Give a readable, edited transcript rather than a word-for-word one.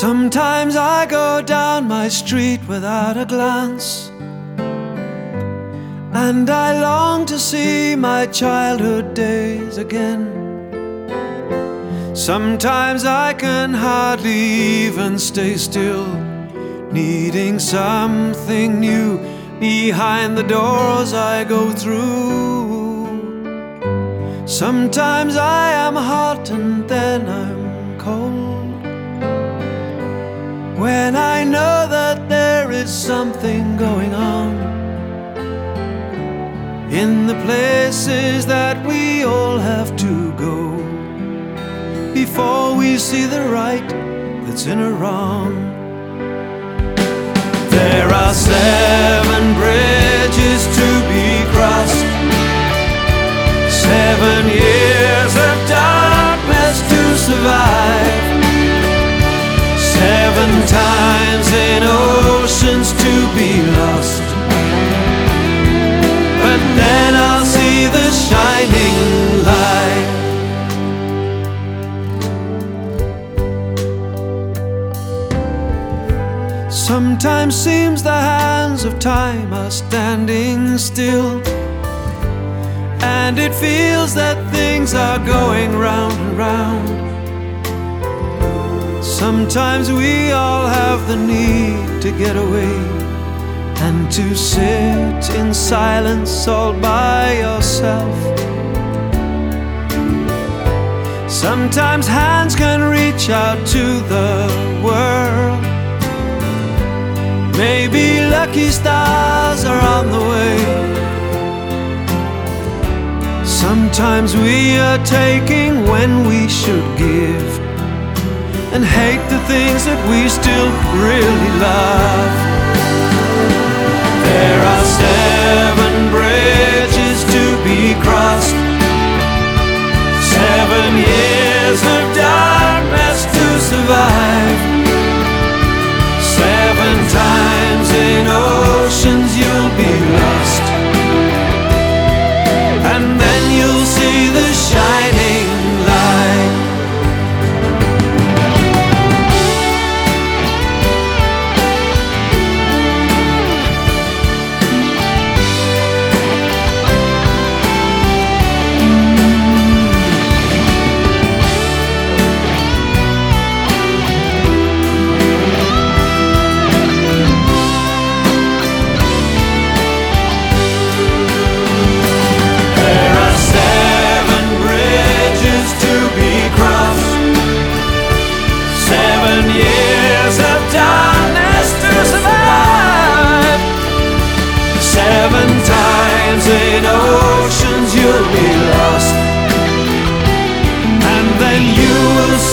Sometimes I go down my street without a glance, and I long to see my childhood days again. Sometimes I can hardly even stay still, needing something new behind the doors I go through. Sometimes I am hot and then I'm cold, when I know that there is something going on in the places that we all have to go before we see the right that's in a wrong. There are 7 bridges to be crossed, 7 years of darkness to survive, 7 times in oceans to be lost. But then I'll see the shining light. Sometimes seems the hands of time are standing still, and it feels that things are going round and round. Sometimes we all have the need to get away and to sit in silence all by yourself. Sometimes hands can reach out to the world. Maybe lucky stars are on the way. Sometimes we are taking when we should give, and hate the things that we still really love. There are 7 bridges to be crossed, 7 years of darkness to survive, 7 times in oceans you'll be lost, and then you'll see the shining light. In oceans you'll be lost, and then you will